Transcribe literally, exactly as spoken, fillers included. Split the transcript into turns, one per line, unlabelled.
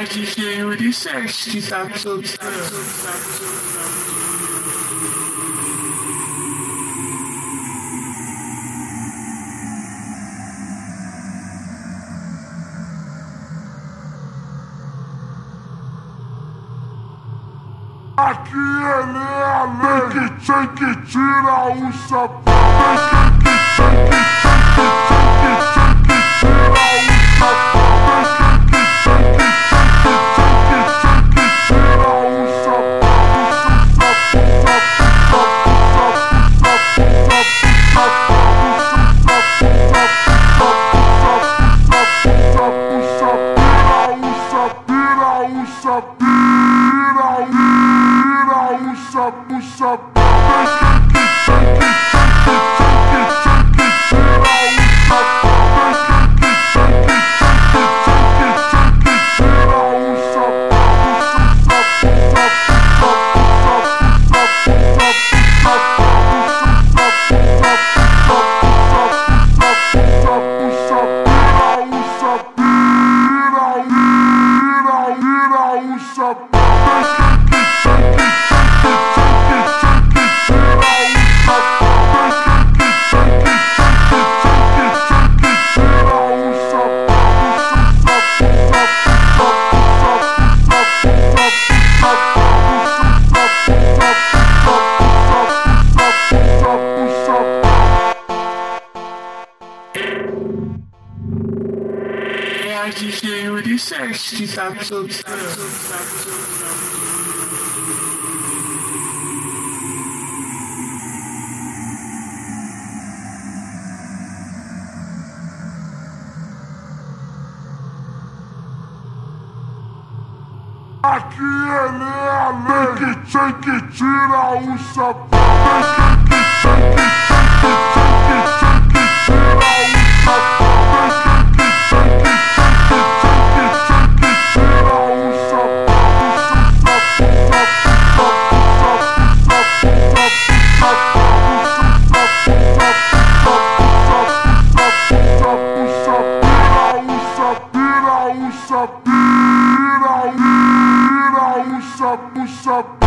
a D J Yuri Sete que tá tocando.
Aqui ele é a lei que tem que tirar o sapato. Tem que, tem que, tem que, tem que, tem que tirar o sapato.
É a D J Yuri Sete que tá tocando.
Aqui ele é a lei que tem que tirar o sapato. Tem que, tem que, tem que, tem que, tem que tirar o sapato. Puxa, puxa,